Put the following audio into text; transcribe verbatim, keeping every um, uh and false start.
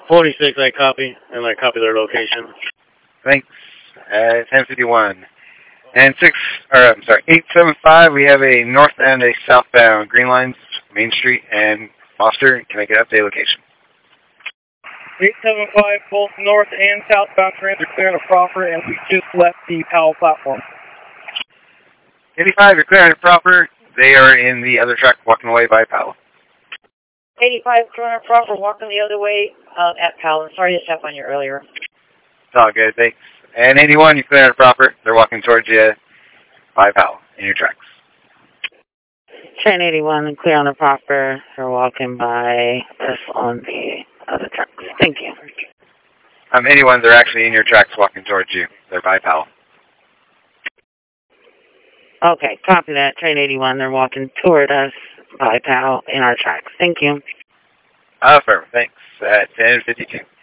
forty-six, I copy, and I copy their location. Thanks. Uh, ten fifty-one. And six, or I'm sorry, eight seven five, we have a north and a southbound Green Lines, Main Street, and Foster. Can I get update location? eight seven five, both north and southbound trains are clear on the proper, and we just left the Powell platform. eighty-five, you're clear on the proper. They are in the other track walking away by Powell. eighty-five, clear on the proper, walking the other way uh, at Powell. Sorry to step on you earlier. It's all good, thanks. And eighty-one, you're clear on the proper. They're walking towards you by Powell in your tracks. Train eighty-one, clear on the proper. They're walking by us on the other tracks. Thank you. Um, eighty-one, they're actually in your tracks walking towards you. They're by Powell. Okay, copy that. Train eighty-one, they're walking toward us by Powell in our tracks. Thank you. Oh, perfect. Thanks. At ten fifty-two.